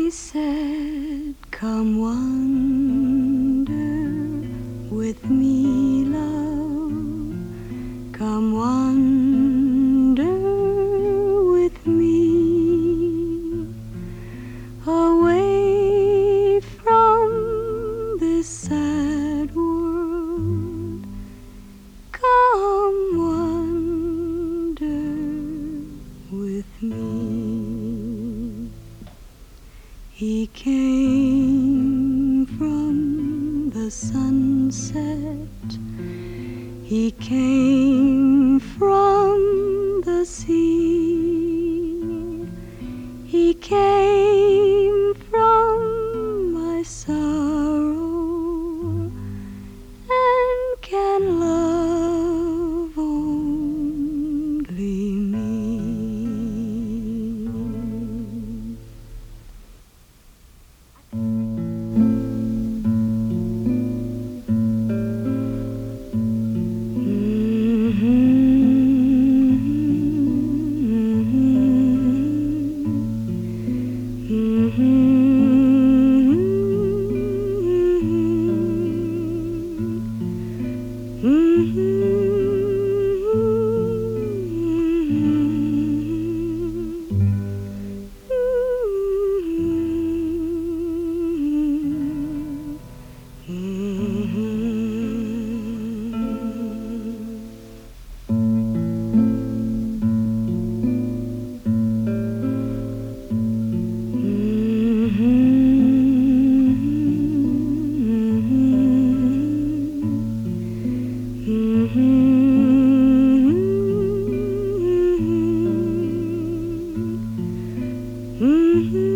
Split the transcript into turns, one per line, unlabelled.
He said, "Come wander with me, love. Come wander with me away from this sad world. Come wander with me." He came from the sunset. He came from the sea. He came from my sorrow and can love only me. Mm-hmm.